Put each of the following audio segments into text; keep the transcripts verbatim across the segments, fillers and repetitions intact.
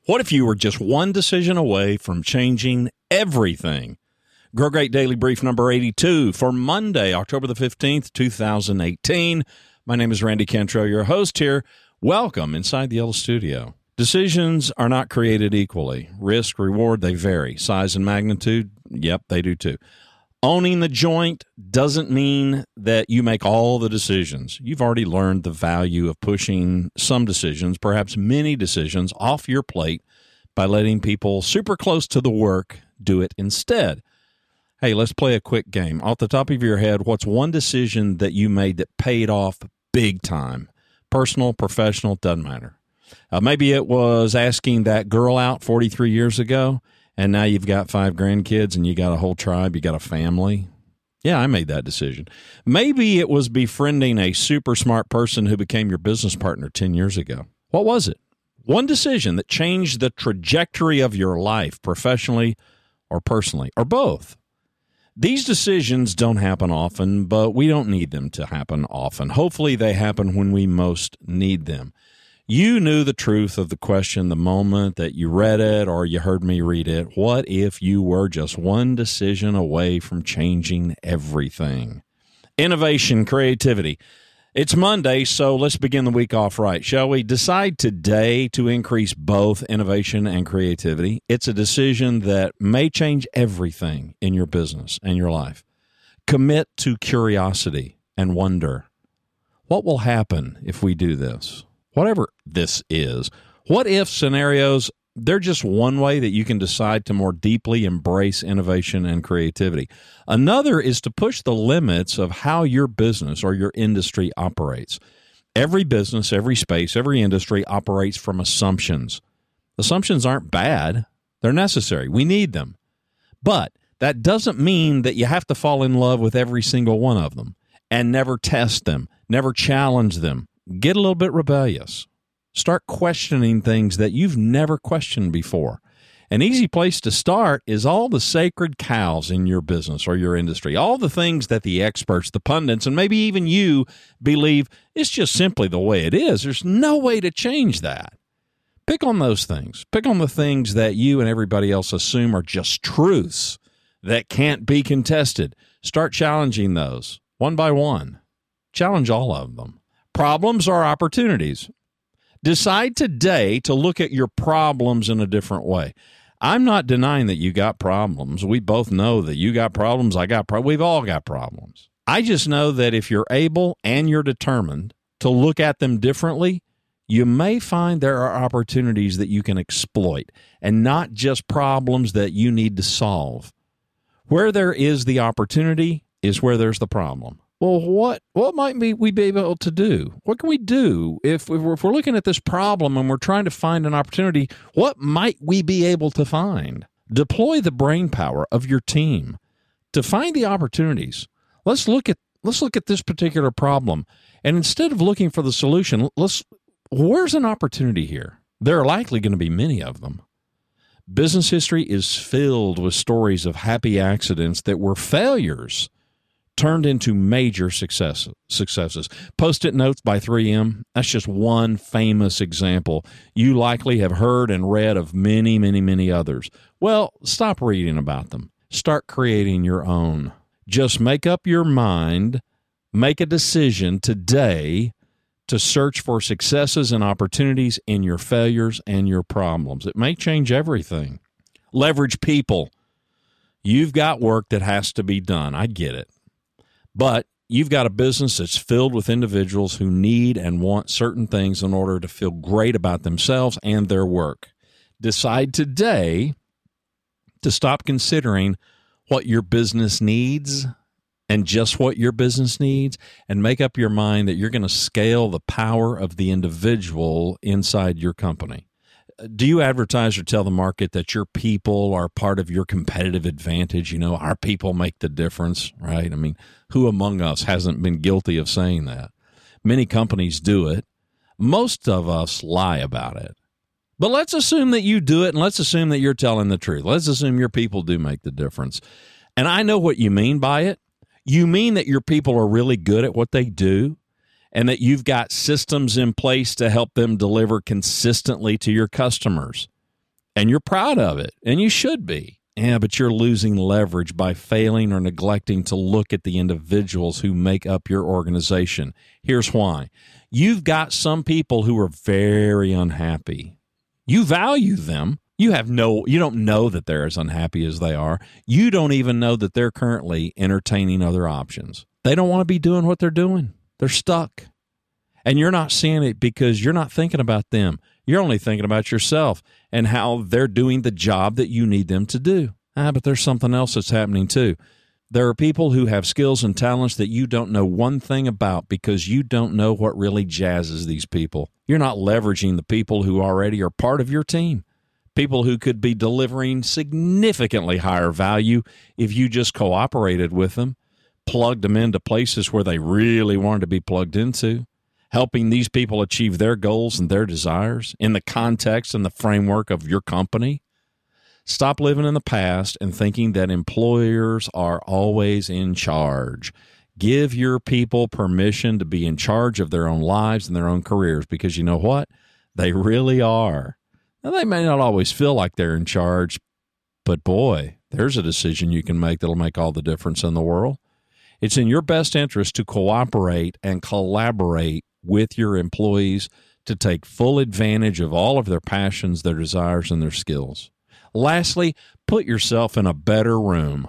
What if you were just one decision away from changing everything? Grow Great Daily Brief number eighty-two for Monday, October the fifteenth, two thousand eighteen. My name is Randy Cantrell, your host here. Welcome inside the Yellow Studio. Decisions are not created equally. Risk, reward, they vary. Size and magnitude, yep, they do too. Owning the joint doesn't mean that you make all the decisions. You've already learned the value of pushing some decisions, perhaps many decisions, off your plate by letting people super close to the work do it instead. Hey, let's play a quick game. Off the top of your head, what's one decision that you made that paid off big time? Personal, professional, doesn't matter. Uh, maybe it was asking that girl out forty-three years ago, and now you've got five grandkids and you got a whole tribe, you got a family. Yeah, I made that decision. Maybe it was befriending a super smart person who became your business partner ten years ago. What was it? One decision that changed the trajectory of your life, professionally or personally, or both. These decisions don't happen often, but we don't need them to happen often. Hopefully they happen when we most need them. You knew the truth of the question the moment that you read it or you heard me read it. What if you were just one decision away from changing everything? Innovation, creativity. It's Monday, so let's begin the week off right, shall we? Decide today to increase both innovation and creativity. It's a decision that may change everything in your business and your life. Commit to curiosity and wonder. What will happen if we do this? Whatever this is, what if scenarios, they're just one way that you can decide to more deeply embrace innovation and creativity. Another is to push the limits of how your business or your industry operates. Every business, every space, every industry operates from assumptions. Assumptions aren't bad. They're necessary. We need them. But that doesn't mean that you have to fall in love with every single one of them and never test them, never challenge them. Get a little bit rebellious. Start questioning things that you've never questioned before. An easy place to start is all the sacred cows in your business or your industry, all the things that the experts, the pundits, and maybe even you believe it's just simply the way it is. There's no way to change that. Pick on those things. Pick on the things that you and everybody else assume are just truths that can't be contested. Start challenging those one by one. Challenge all of them. Problems are opportunities. Decide today to look at your problems in a different way. I'm not denying that you got problems. We both know that you got problems. I got problems. We've all got problems. I just know that if you're able and you're determined to look at them differently, you may find there are opportunities that you can exploit and not just problems that you need to solve. Where there is the opportunity is where there's the problem. Well, what what might we, we be able to do? What can we do if, if, we're, if we're looking at this problem and we're trying to find an opportunity? What might we be able to find? Deploy the brain power of your team to find the opportunities. Let's look at let's look at this particular problem, and instead of looking for the solution, let's where's an opportunity here? There are likely going to be many of them. Business history is filled with stories of happy accidents that were failures turned into major success, successes. Post-it notes by three M, that's just one famous example. You likely have heard and read of many, many, many others. Well, stop reading about them. Start creating your own. Just make up your mind, make a decision today to search for successes and opportunities in your failures and your problems. It may change everything. Leverage people. You've got work that has to be done. I get it. But you've got a business that's filled with individuals who need and want certain things in order to feel great about themselves and their work. Decide today to stop considering what your business needs and just what your business needs, and make up your mind that you're going to scale the power of the individual inside your company. Do you advertise or tell the market that your people are part of your competitive advantage? You know, our people make the difference, right? I mean, who among us hasn't been guilty of saying that? Many companies do it. Most of us lie about it. But let's assume that you do it, and let's assume that you're telling the truth. Let's assume your people do make the difference. And I know what you mean by it. You mean that your people are really good at what they do and that you've got systems in place to help them deliver consistently to your customers. and you're proud of it, and you should be. Yeah, but you're losing leverage by failing or neglecting to look at the individuals who make up your organization. Here's why. You've got some people who are very unhappy. You value them. You have no, you don't know that they're as unhappy as they are. You don't even know that they're currently entertaining other options. They don't want to be doing what they're doing. They're stuck. And you're not seeing it because you're not thinking about them. You're only thinking about yourself and how they're doing the job that you need them to do. Ah, but there's something else that's happening too. There are people who have skills and talents that you don't know one thing about because you don't know what really jazzes these people. You're not leveraging the people who already are part of your team. People who could be delivering significantly higher value if you just cooperated with them, plugged them into places where they really wanted to be plugged into, helping these people achieve their goals and their desires in the context and the framework of your company. Stop living in the past and thinking that employers are always in charge. Give your people permission to be in charge of their own lives and their own careers because you know what? They really are. Now, they may not always feel like they're in charge, but boy, there's a decision you can make that'll make all the difference in the world. It's in your best interest to cooperate and collaborate with your employees to take full advantage of all of their passions, their desires, and their skills. Lastly, put yourself in a better room.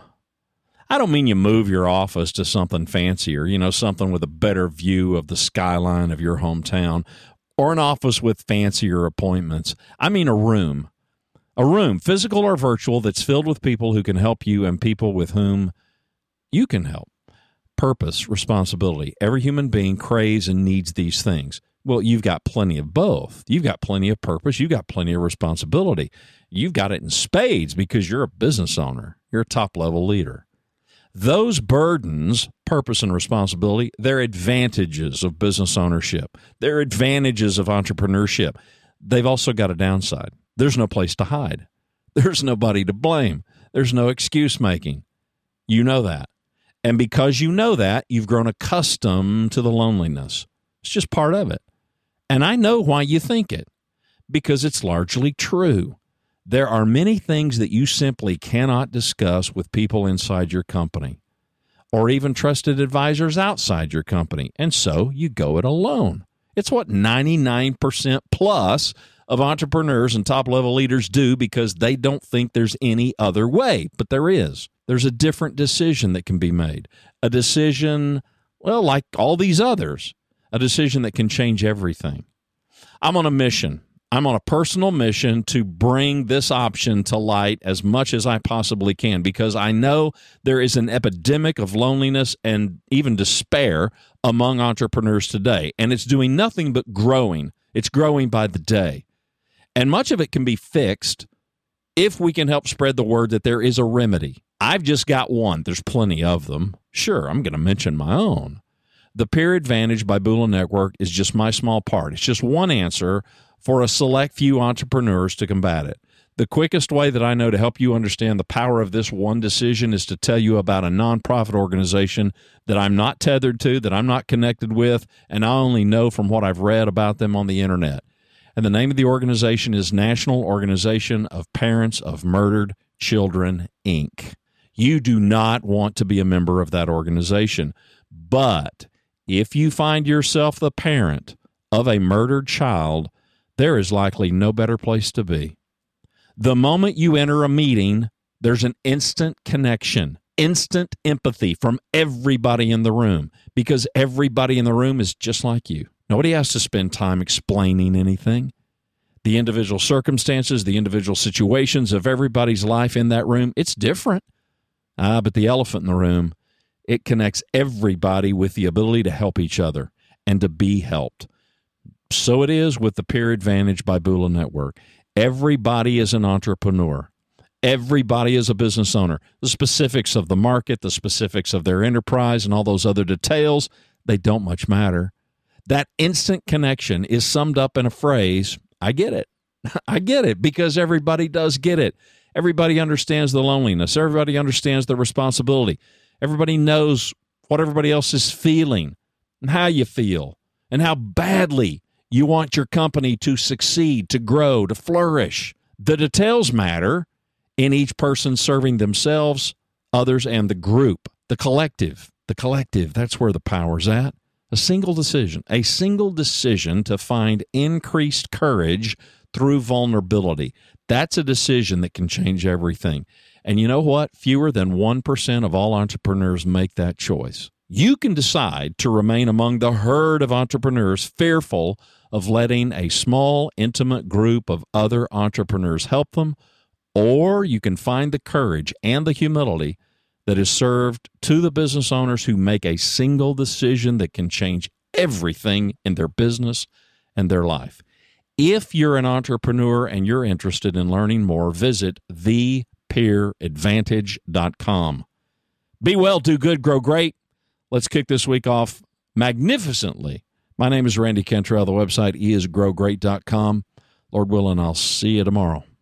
I don't mean you move your office to something fancier, you know, something with a better view of the skyline of your hometown, or an office with fancier appointments. I mean a room. A room, physical or virtual, that's filled with people who can help you and people with whom you can help. Purpose, responsibility. Every human being craves and needs these things. Well, you've got plenty of both. You've got plenty of purpose. You've got plenty of responsibility. You've got it in spades because you're a business owner. You're a top-level leader. Those burdens, purpose and responsibility, they're advantages of business ownership. They're advantages of entrepreneurship. They've also got a downside. There's no place to hide. There's nobody to blame. There's no excuse making. You know that. And because you know that, you've grown accustomed to the loneliness. It's just part of it. And I know why you think it, because it's largely true. There are many things that you simply cannot discuss with people inside your company or even trusted advisors outside your company, and so you go it alone. It's what ninety-nine percent plus of entrepreneurs and top-level leaders do because they don't think there's any other way, but there is. There's a different decision that can be made, a decision, well, like all these others, a decision that can change everything. I'm on a mission. I'm on a personal mission to bring this option to light as much as I possibly can because I know there is an epidemic of loneliness and even despair among entrepreneurs today, and it's doing nothing but growing. It's growing by the day. And much of it can be fixed if we can help spread the word that there is a remedy. I've just got one. There's plenty of them. Sure, I'm going to mention my own. The Peer Advantage by Bula Network is just my small part. It's just one answer for a select few entrepreneurs to combat it. The quickest way that I know to help you understand the power of this one decision is to tell you about a nonprofit organization that I'm not tethered to, that I'm not connected with, and I only know from what I've read about them on the internet. And the name of the organization is National Organization of Parents of Murdered Children, Incorporated. You do not want to be a member of that organization, but if you find yourself the parent of a murdered child, there is likely no better place to be. The moment you enter a meeting, there's an instant connection, instant empathy from everybody in the room because everybody in the room is just like you. Nobody has to spend time explaining anything. The individual circumstances, the individual situations of everybody's life in that room, it's different. Ah, but the elephant in the room, it connects everybody with the ability to help each other and to be helped. So it is with the Peer Advantage by Bula Network. Everybody is an entrepreneur. Everybody is a business owner. The specifics of the market, the specifics of their enterprise, and all those other details, they don't much matter. That instant connection is summed up in a phrase, I get it. I get it, because everybody does get it. Everybody understands the loneliness. Everybody understands the responsibility. Everybody knows what everybody else is feeling and how you feel and how badly you want your company to succeed, to grow, to flourish. The details matter in each person serving themselves, others, and the group, the collective. The collective, that's where the power's at. A single decision, a single decision to find increased courage through vulnerability. That's a decision that can change everything. And you know what? Fewer than one percent of all entrepreneurs make that choice. You can decide to remain among the herd of entrepreneurs fearful of letting a small, intimate group of other entrepreneurs help them, or you can find the courage and the humility that is served to the business owners who make a single decision that can change everything in their business and their life. If you're an entrepreneur and you're interested in learning more, visit the peer advantage dot com. Be well, do good, grow great. Let's kick this week off magnificently. My name is Randy Cantrell. The website is grow great dot com. Lord willing, I'll see you tomorrow.